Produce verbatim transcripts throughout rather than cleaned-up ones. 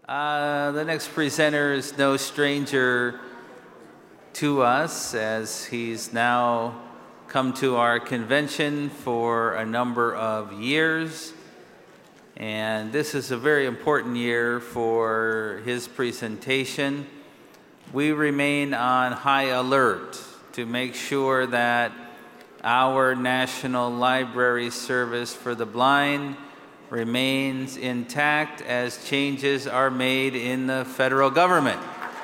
Uh, the next presenter is no stranger to us, as he's now come to our convention for a number of years. And this is a very important year for his presentation. We remain on high alert to make sure that our National Library Service for the Blind remains intact as changes are made in the federal government.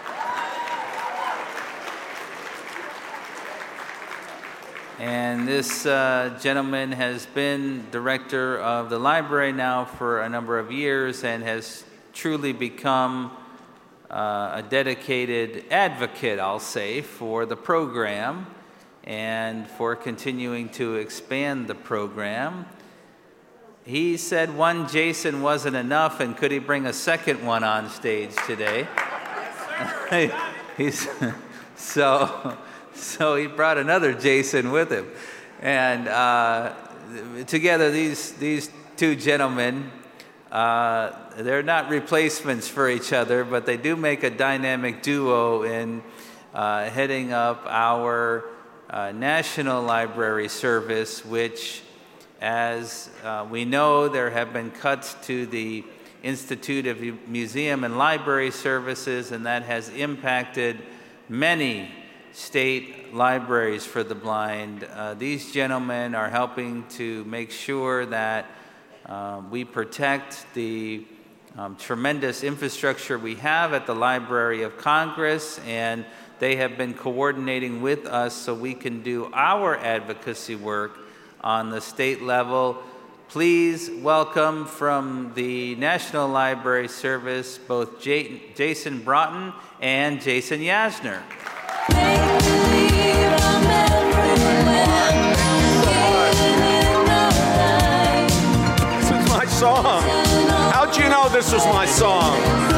And this uh, gentleman has been director of the library now for a number of years and has truly become uh, a dedicated advocate, I'll say, for the program and for continuing to expand the program. He said one Jason wasn't enough, and could he bring a second one on stage today? He's, so, so he brought another Jason with him. And uh, together, these, these two gentlemen, uh, they're not replacements for each other, but they do make a dynamic duo in uh, heading up our uh, National Library Service, which, as uh, we know, there have been cuts to the Institute of Museum and Library Services, and that has impacted many state libraries for the blind. Uh, these gentlemen are helping to make sure that uh, we protect the um, tremendous infrastructure we have at the Library of Congress, and they have been coordinating with us so we can do our advocacy work on the state level. Please welcome from the National Library Service both J- Jason Broughton and Jason Yasner. This is my song. How'd you know this was my song?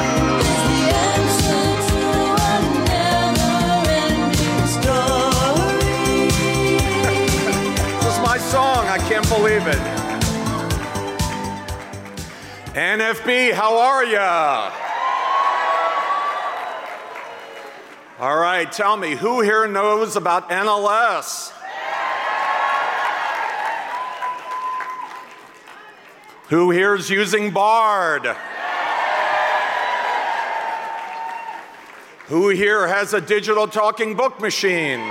Song, I can't believe it. N F B, how are ya? All right, tell me, who here knows about N L S? Who here is using Bard? Who here has a digital talking book machine?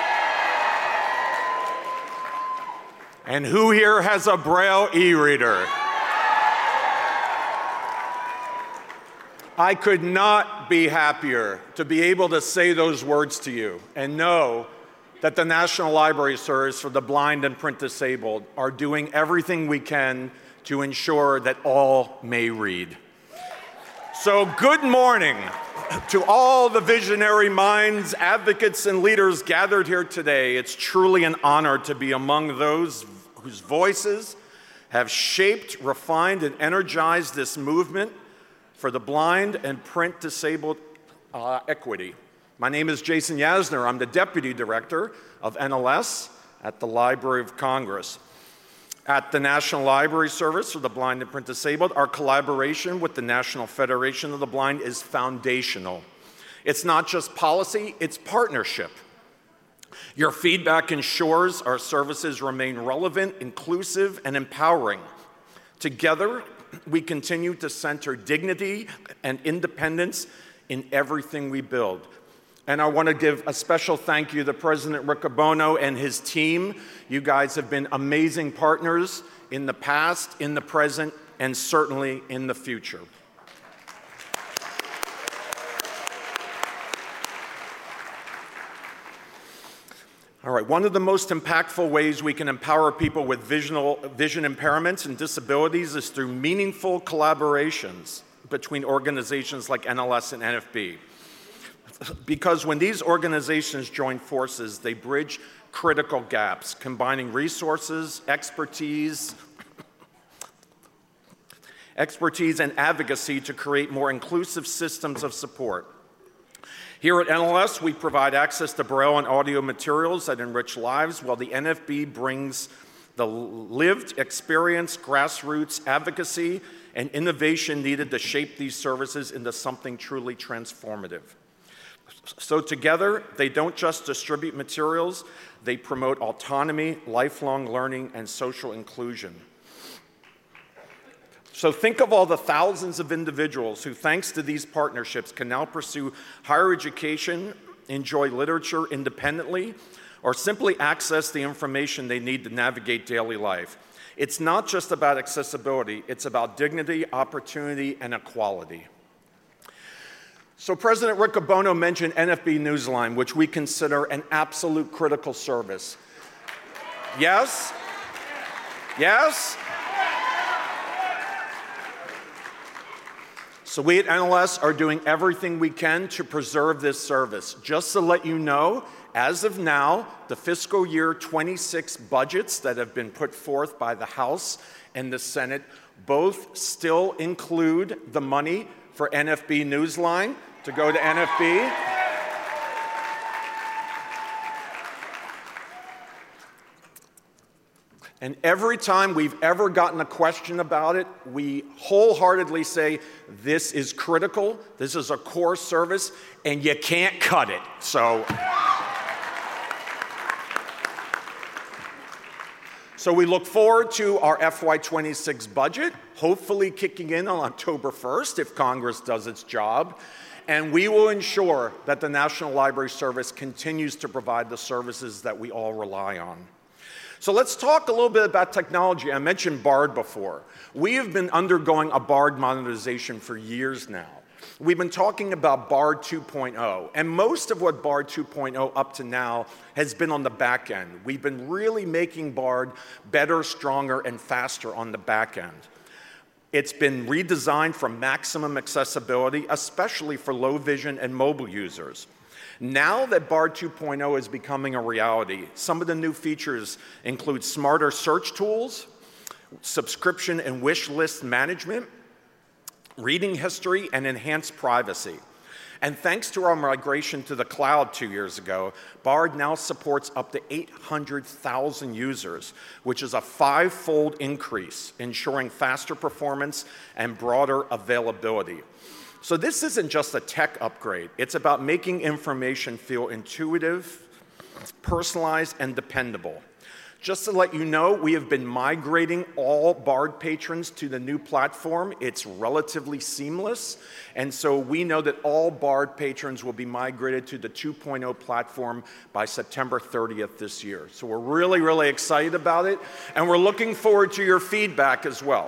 And who here has a Braille e-reader? I could not be happier to be able to say those words to you and know that the National Library Service for the Blind and Print Disabled are doing everything we can to ensure that all may read. So good morning to all the visionary minds, advocates, and leaders gathered here today. It's truly an honor to be among those whose voices have shaped, refined, and energized this movement for the blind and print disabled uh, equity. My name is Jason Yasner. I'm the Deputy Director of N L S at the Library of Congress. At the National Library Service for the Blind and Print Disabled, our collaboration with the National Federation of the Blind is foundational. It's not just policy, it's partnership. Your feedback ensures our services remain relevant, inclusive, and empowering. Together, we continue to center dignity and independence in everything we build. And I want to give a special thank you to President Riccobono and his team. You guys have been amazing partners in the past, in the present, and certainly in the future. All right, one of the most impactful ways we can empower people with visional, vision impairments and disabilities is through meaningful collaborations between organizations like N L S and N F B. Because when these organizations join forces, they bridge critical gaps, combining resources, expertise, expertise and advocacy to create more inclusive systems of support. Here at N L S, we provide access to Braille and audio materials that enrich lives, while the N F B brings the lived experience, grassroots advocacy, and innovation needed to shape these services into something truly transformative. So together, they don't just distribute materials, they promote autonomy, lifelong learning, and social inclusion. So think of all the thousands of individuals who, thanks to these partnerships, can now pursue higher education, enjoy literature independently, or simply access the information they need to navigate daily life. It's not just about accessibility, it's about dignity, opportunity, and equality. So President Riccobono mentioned N F B Newsline, which we consider an absolute critical service. Yes? Yes? So we at N L S are doing everything we can to preserve this service. Just to let you know, as of now, the fiscal year twenty-six budgets that have been put forth by the House and the Senate both still include the money for N F B Newsline to go to N F B. And every time we've ever gotten a question about it, we wholeheartedly say, this is critical, this is a core service, and you can't cut it. So, so we look forward to our F Y twenty-six budget, hopefully kicking in on October first if Congress does its job. And we will ensure that the National Library Service continues to provide the services that we all rely on. So let's talk a little bit about technology. I mentioned BARD before. We have been undergoing a BARD modernization for years now. We've been talking about BARD two point oh, and most of what BARD two point oh up to now has been on the back end. We've been really making BARD better, stronger, and faster on the back end. It's been redesigned for maximum accessibility, especially for low vision and mobile users. Now that BARD two point oh is becoming a reality, some of the new features include smarter search tools, subscription and wish list management, reading history, and enhanced privacy. And thanks to our migration to the cloud two years ago, BARD now supports up to eight hundred thousand users, which is a five-fold increase, ensuring faster performance and broader availability. So this isn't just a tech upgrade. It's about making information feel intuitive, personalized, and dependable. Just to let you know, we have been migrating all BARD patrons to the new platform. It's relatively seamless, and so we know that all BARD patrons will be migrated to the two point oh platform by September thirtieth this year. So we're really, really excited about it, and we're looking forward to your feedback as well.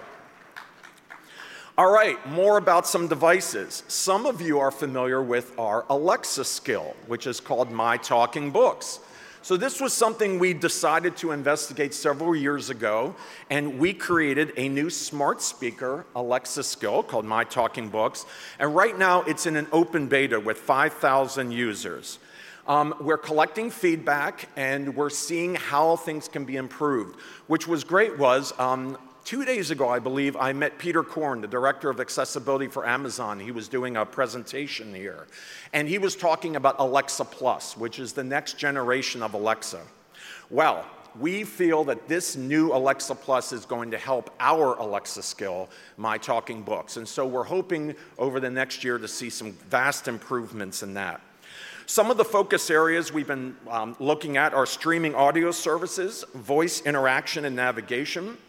All right, more about some devices. Some of you are familiar with our Alexa skill, which is called My Talking Books. So this was something we decided to investigate several years ago, and we created a new smart speaker Alexa skill called My Talking Books, and right now it's in an open beta with five thousand users. Um, we're collecting feedback, and we're seeing how things can be improved. Which was great was, um, two days ago, I believe, I met Peter Korn, the director of accessibility for Amazon. He was doing a presentation here. And he was talking about Alexa Plus, which is the next generation of Alexa. Well, we feel that this new Alexa Plus is going to help our Alexa skill, My Talking Books. And so we're hoping over the next year to see some vast improvements in that. Some of the focus areas we've been um, looking at are streaming audio services, voice interaction and navigation,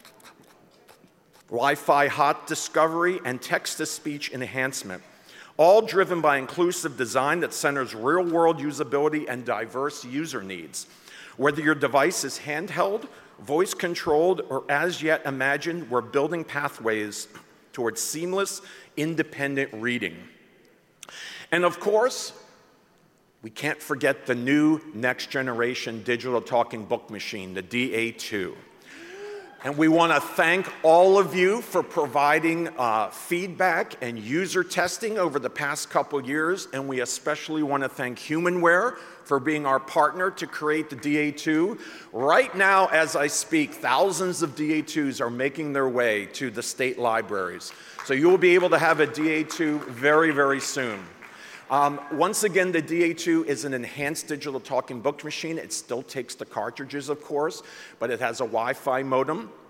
Wi-Fi hot discovery, and text-to-speech enhancement, all driven by inclusive design that centers real-world usability and diverse user needs. Whether your device is handheld, voice-controlled, or as yet imagined, we're building pathways towards seamless, independent reading. And of course, we can't forget the new next-generation digital talking book machine, the D A two. And we want to thank all of you for providing uh, feedback and user testing over the past couple years, and we especially want to thank Humanware for being our partner to create the D A two. Right now, as I speak, thousands of D A twos are making their way to the state libraries. So you will be able to have a D A two very, very soon. Um, once again, the D A two is an enhanced digital talking book machine. It still takes the cartridges, of course, but it has a Wi-Fi modem,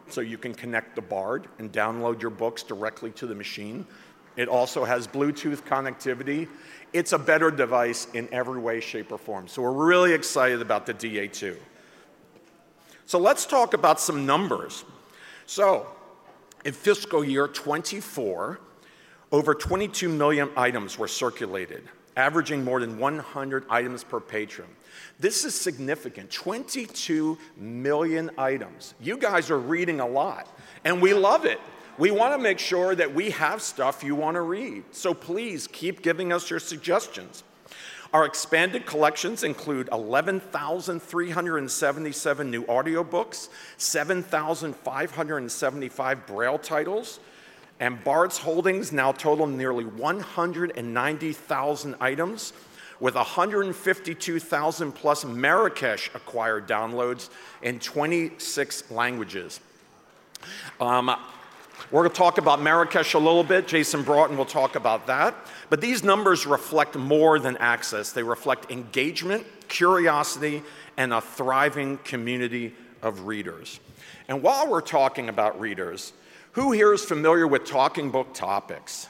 so you can connect the Bard and download your books directly to the machine. It also has Bluetooth connectivity. It's a better device in every way, shape, or form. So we're really excited about the D A two. So let's talk about some numbers. So in fiscal year twenty-four, over twenty-two million items were circulated, averaging more than one hundred items per patron. This is significant, twenty-two million items. You guys are reading a lot, and we love it. We want to make sure that we have stuff you want to read, so please keep giving us your suggestions. Our expanded collections include eleven thousand three hundred seventy-seven new audiobooks, seven thousand five hundred seventy-five Braille titles, and Bard's holdings now total nearly one hundred ninety thousand items, with one hundred fifty-two thousand plus Marrakesh acquired downloads in twenty-six languages. Um, We're going to talk about Marrakesh a little bit. Jason Broughton will talk about that. But these numbers reflect more than access. They reflect engagement, curiosity, and a thriving community of readers. And while we're talking about readers, who here is familiar with Talking Book Topics?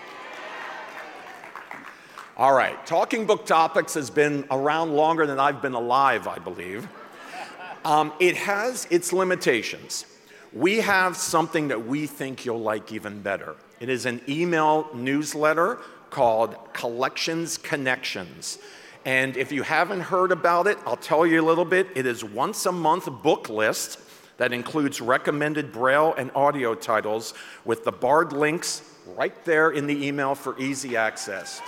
All right, Talking Book Topics has been around longer than I've been alive, I believe. Um, it has its limitations. We have something that we think you'll like even better. It is an email newsletter called Collections Connections. And if you haven't heard about it, I'll tell you a little bit. It is once a month book list that includes recommended Braille and audio titles with the Bard links right there in the email for easy access.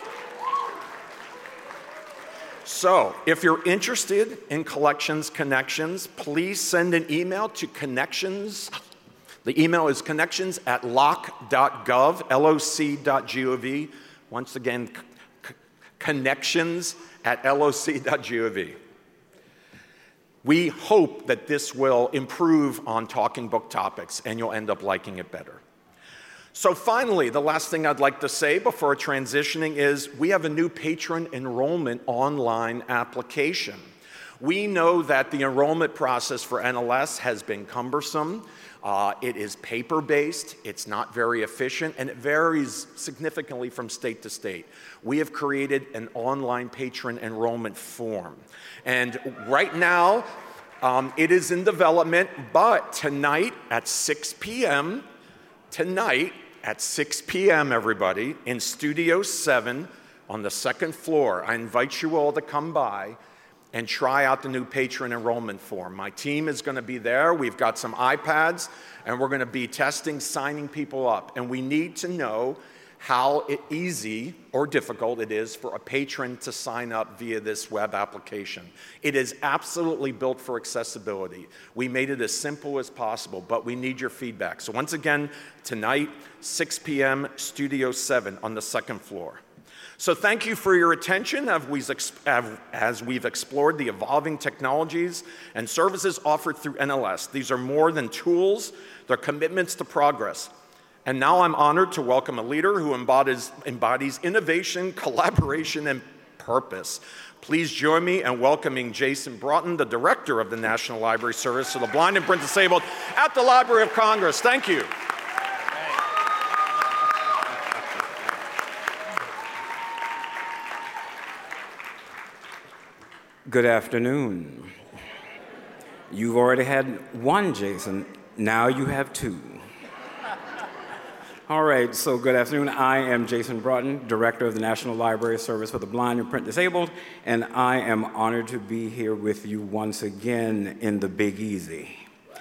So, if you're interested in Collections Connections, please send an email to Connections. The email is connections at loc dot gov, L O C dot gov. Once again, c- connections at L O C dot gov. We hope that this will improve on Talking Book Topics, and you'll end up liking it better. So finally, the last thing I'd like to say before transitioning is we have a new patron enrollment online application. We know that the enrollment process for N L S has been cumbersome. Uh, it is paper-based, it's not very efficient, and it varies significantly from state to state. We have created an online patron enrollment form. And right now, um, it is in development, but tonight at six p.m., Tonight at six p.m., everybody, in Studio seven on the second floor, I invite you all to come by and try out the new patron enrollment form. My team is going to be there. We've got some iPads, and we're going to be testing, signing people up. And we need to know how it, easy or difficult it is for a patron to sign up via this web application. It is absolutely built for accessibility. We made it as simple as possible, but we need your feedback. So once again, tonight, six p.m., Studio seven on the second floor. So thank you for your attention as we've explored the evolving technologies and services offered through N L S. These are more than tools, they're commitments to progress. And now I'm honored to welcome a leader who embodies, embodies innovation, collaboration, and purpose. Please join me in welcoming Jason Broughton, the Director of the National Library Service for the Blind and Print Disabled at the Library of Congress. Thank you. Good afternoon. You've already had one, Jason. Now you have two. All right, so good afternoon. I am Jason Broughton, Director of the National Library Service for the Blind and Print Disabled, and I am honored to be here with you once again in the Big Easy.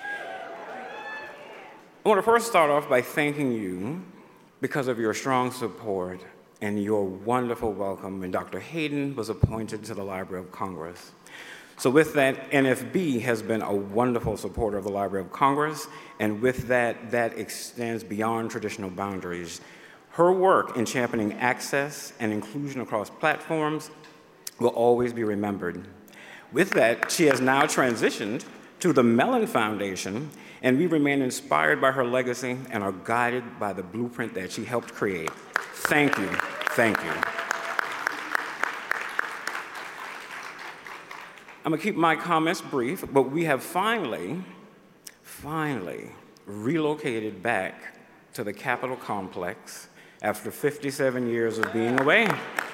I want to first start off by thanking you because of your strong support and your wonderful welcome when Doctor Hayden was appointed to the Library of Congress. So with that, N F B has been a wonderful supporter of the Library of Congress, and with that, that extends beyond traditional boundaries. Her work in championing access and inclusion across platforms will always be remembered. With that, she has now transitioned to the Mellon Foundation, and we remain inspired by her legacy and are guided by the blueprint that she helped create. Thank you, thank you. I'm gonna keep my comments brief, but we have finally, finally relocated back to the Capitol complex after fifty-seven years of being away.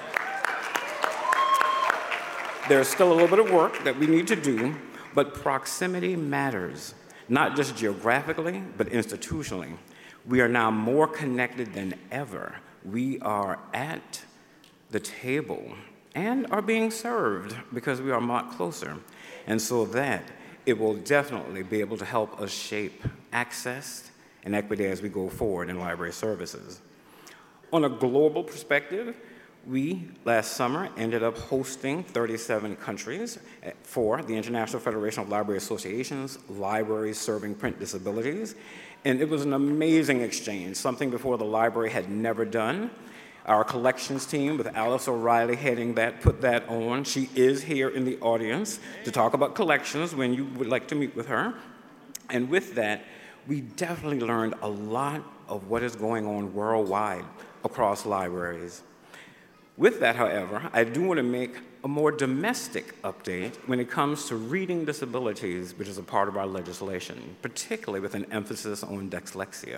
There's still a little bit of work that we need to do, but proximity matters, not just geographically, but institutionally. We are now more connected than ever. We are at the table and are being served because we are a lot closer. And so that it will definitely be able to help us shape access and equity as we go forward in library services. On a global perspective, we, last summer, ended up hosting thirty-seven countries for the International Federation of Library Associations, Libraries Serving Print Disabilities, and it was an amazing exchange, something before the library had never done. Our collections team, with Alice O'Reilly heading that, put that on. She is here in the audience to talk about collections when you would like to meet with her. And with that, we definitely learned a lot of what is going on worldwide across libraries. With that, however, I do want to make a more domestic update when it comes to reading disabilities, which is a part of our legislation, particularly with an emphasis on dyslexia.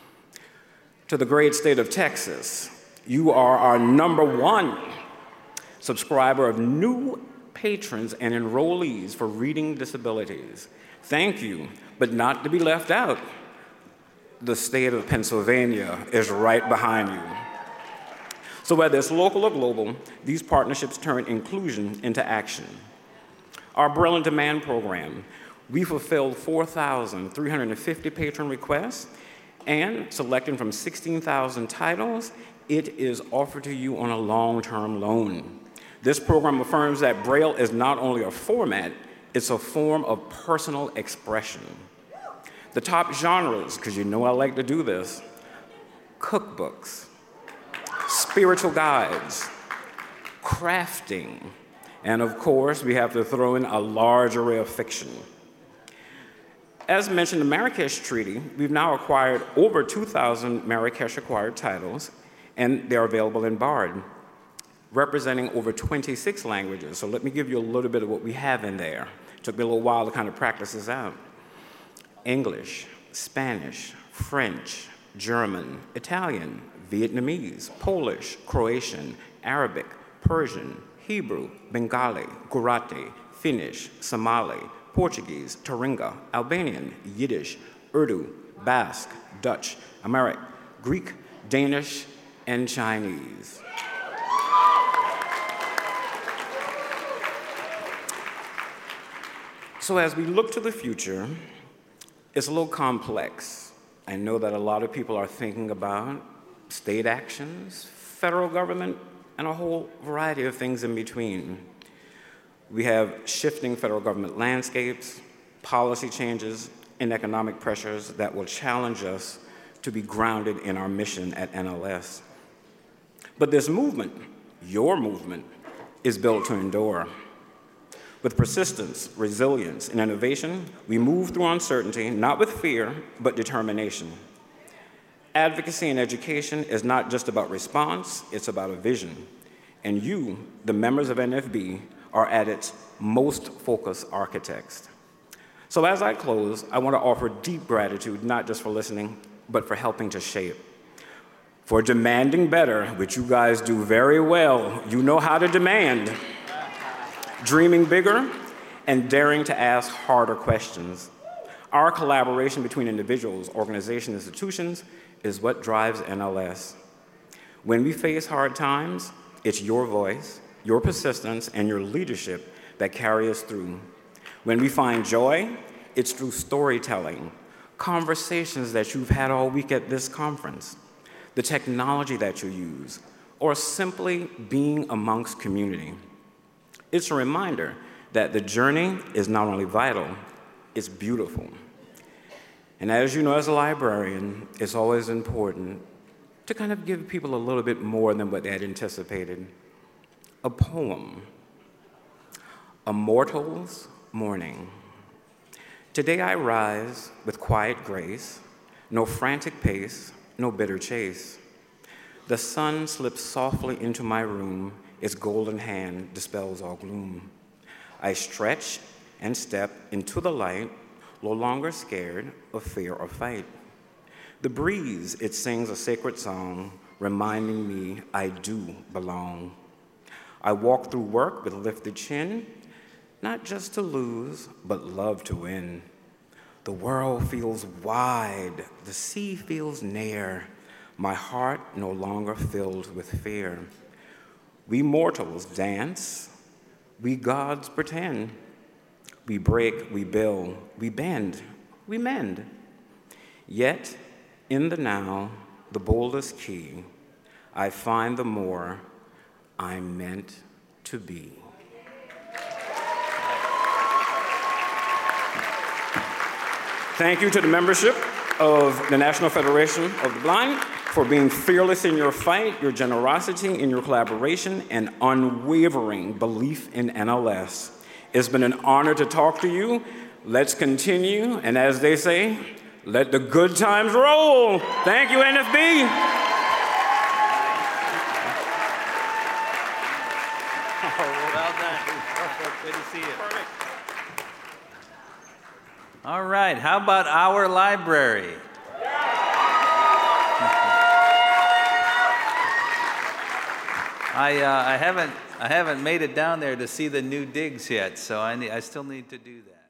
To the great state of Texas, you are our number one subscriber of new patrons and enrollees for reading disabilities. Thank you, but not to be left out. The state of Pennsylvania is right behind you. So whether it's local or global, these partnerships turn inclusion into action. Our Braille on Demand program, we fulfilled four thousand three hundred fifty patron requests, and selecting from sixteen thousand titles, it is offered to you on a long-term loan. This program affirms that Braille is not only a format, it's a form of personal expression. The top genres, because you know I like to do this, cookbooks, spiritual guides, crafting, and of course, we have to throw in a large array of fiction. As mentioned, the Marrakesh Treaty, we've now acquired over two thousand Marrakesh-acquired titles, and they're available in BARD, representing over twenty-six languages. So let me give you a little bit of what we have in there. It took me a little while to kind of practice this out. English, Spanish, French, German, Italian, Vietnamese, Polish, Croatian, Arabic, Persian, Hebrew, Bengali, Gujarati, Finnish, Somali, Portuguese, Taringa, Albanian, Yiddish, Urdu, Basque, Dutch, Amharic, Greek, Danish, and Chinese. So as we look to the future, it's a little complex. I know that a lot of people are thinking about state actions, federal government, and a whole variety of things in between. We have shifting federal government landscapes, policy changes, and economic pressures that will challenge us to be grounded in our mission at N L S. But this movement, your movement, is built to endure. With persistence, resilience, and innovation, we move through uncertainty, not with fear, but determination. Advocacy in education is not just about response, it's about a vision. And you, the members of N F B, are at its most focused architects. So as I close, I want to offer deep gratitude, not just for listening, but for helping to shape. For demanding better, which you guys do very well. You know how to demand. Dreaming bigger, and daring to ask harder questions. Our collaboration between individuals, organizations, institutions is what drives N L S. When we face hard times, it's your voice, your persistence, and your leadership that carry us through. When we find joy, it's through storytelling, conversations that you've had all week at this conference, the technology that you use, or simply being amongst community. It's a reminder that the journey is not only vital, it's beautiful. And as you know, as a librarian, it's always important to kind of give people a little bit more than what they had anticipated. A poem, A Mortal's Morning. Today I rise with quiet grace, no frantic pace, no bitter chase. The sun slips softly into my room, its golden hand dispels all gloom. I stretch and step into the light, no longer scared of fear or fight. The breeze, it sings a sacred song, reminding me I do belong. I walk through work with lifted chin, not just to lose, but love to win. The world feels wide, the sea feels near, my heart no longer filled with fear. We mortals dance, we gods pretend. We break, we build, we bend, we mend. Yet, in the now, the boldest key, I find the more I'm meant to be. Thank you to the membership of the National Federation of the Blind for being fearless in your fight, your generosity in your collaboration, and unwavering belief in N L S. It's been an honor to talk to you. Let's continue, and as they say, let the good times roll. Thank you, N F B. Well done. Good to see you. All right, how about our library? I, uh, I haven't I haven't made it down there to see the new digs yet, so I, need, I still need to do that.